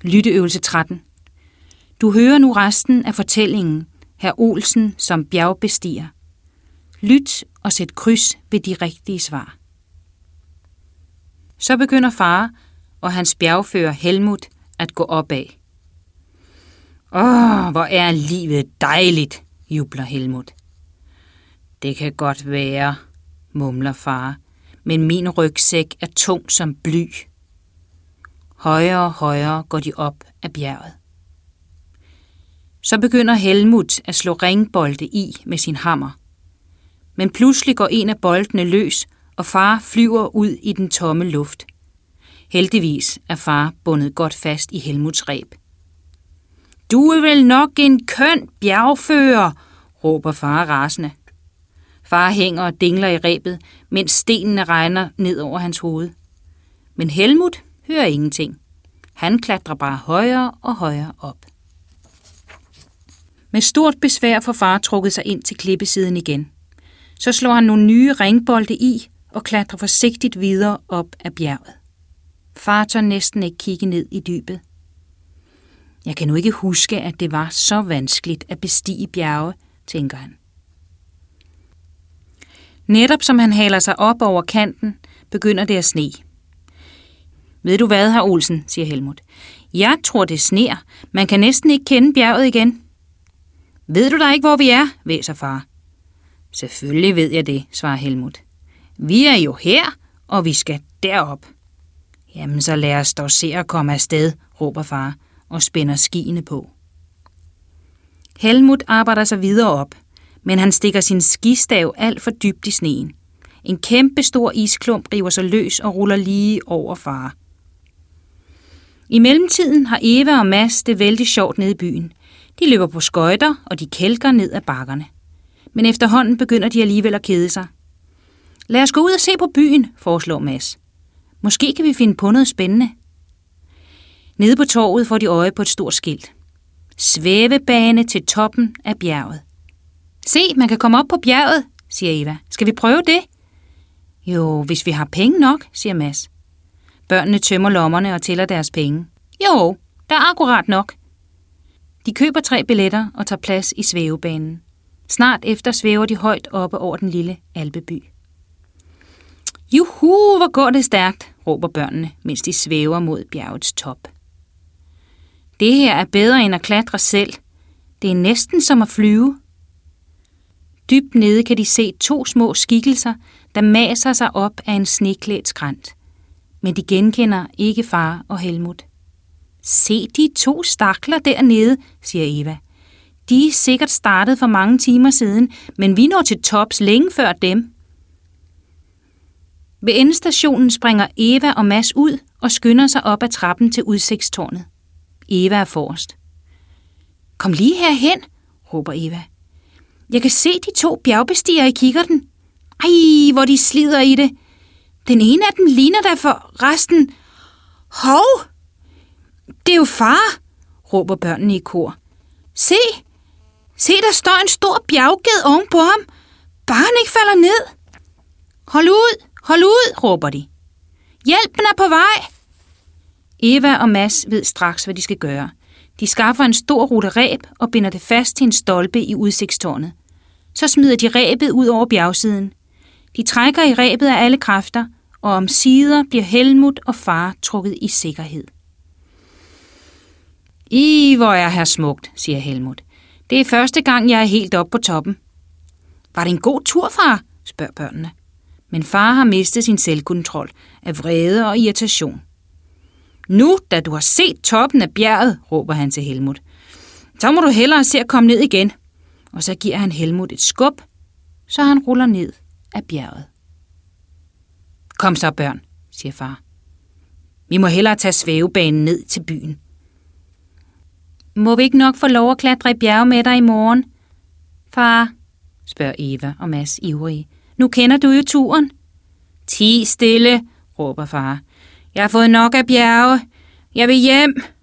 Lytteøvelse 13. Du hører nu resten af fortællingen, Hr. Olsen som bjergbestiger. Lyt og sæt kryds ved de rigtige svar. Så begynder far og hans bjergfører Helmut at gå opad. Hvor er livet dejligt, jubler Helmut. Det kan godt være, mumler far, men min rygsæk er tung som bly. Højere og højere går de op ad bjerget. Så begynder Helmut at slå ringbolde i med sin hammer. Men pludselig går en af boldene løs, og far flyver ud i den tomme luft. Heldigvis er far bundet godt fast i Helmuts reb. Du er vel nok en køn bjergfører, råber far rasende. Far hænger og dingler i rebet, mens stenene regner ned over hans hoved. Men Helmut hører ingenting. Han klatrer bare højere og højere op. Med stort besvær får far trukket sig ind til klippesiden igen. Så slår han nogle nye ringbolde i og klatrer forsigtigt videre op ad bjerget. Far tør næsten ikke kigge ned i dybet. Jeg kan nu ikke huske, at det var så vanskeligt at bestige bjerge, tænker han. Netop som han haler sig op over kanten, begynder det at sne. Ved du hvad, hr. Olsen, siger Helmut. Jeg tror, det sner. Man kan næsten ikke kende bjerget igen. Ved du da ikke, hvor vi er, hvæser far. Selvfølgelig ved jeg det, svarer Helmut. Vi er jo her, og vi skal derop. Jamen, så lad os dog se at komme afsted, råber far og spænder skiene på. Helmut arbejder sig videre op, men han stikker sin skistav alt for dybt i sneen. En kæmpe stor isklump river sig løs og ruller lige over far. I mellemtiden har Eva og Mads det vældig sjovt nede i byen. De løber på skøjter, og de kælker ned ad bakkerne. Men efterhånden begynder de alligevel at kede sig. Lad os gå ud og se på byen, foreslår Mads. Måske kan vi finde på noget spændende. Nede på torvet får de øje på et stort skilt. Svævebane til toppen af bjerget. Se, man kan komme op på bjerget, siger Eva. Skal vi prøve det? Jo, hvis vi har penge nok, siger Mads. Børnene tømmer lommerne og tæller deres penge. Jo, der er akkurat nok. De køber 3 billetter og tager plads i svævebanen. Snart efter svæver de højt oppe over den lille alpeby. Juhu, hvor går det stærkt, råber børnene, mens de svæver mod bjergets top. Det her er bedre end at klatre selv. Det er næsten som at flyve. Dybt nede kan de se 2 små skikkelser, der maser sig op af en sneklædt skrænt. Men de genkender ikke far og Helmut. Se de 2 stakler dernede, siger Eva. De er sikkert startet for mange timer siden, men vi når til tops længe før dem. Ved endestationen springer Eva og Mads ud og skynder sig op ad trappen til udsigtstårnet. Eva er forrest. Kom lige herhen, råber Eva. Jeg kan se de 2 bjergbestigere i kikkerten. Ej, hvor de slider i det. Den ene af dem ligner der for resten. Hov! Det er jo far, råber børnene i kor. Se, der står en stor bjergged ovenpå ham. Bare han ikke falder ned. Hold ud, råber de. Hjælpen er på vej. Eva og Mads ved straks, hvad de skal gøre. De skaffer en stor rute reb og binder det fast til en stolpe i udsigtstårnet. Så smider de rebet ud over bjergsiden. De trækker i rebet af alle kræfter, og omsider bliver Helmut og far trukket i sikkerhed. Hvor er her smukt, siger Helmut. Det er første gang, jeg er helt oppe på toppen. Var det en god tur, far? Spørger børnene. Men far har mistet sin selvkontrol af vrede og irritation. Nu, da du har set toppen af bjerget, råber han til Helmut, så må du hellere se at komme ned igen. Og så giver han Helmut et skub, så han ruller ned af bjerget. Kom så, børn, siger far. Vi må hellere tage svævebanen ned til byen. Må vi ikke nok få lov at klatre i bjerge med dig i morgen? Far, spørger Eva og Mads ivrige. Nu kender du jo turen. Ti stille, råber far. Jeg har fået nok af bjerge. Jeg vil hjem.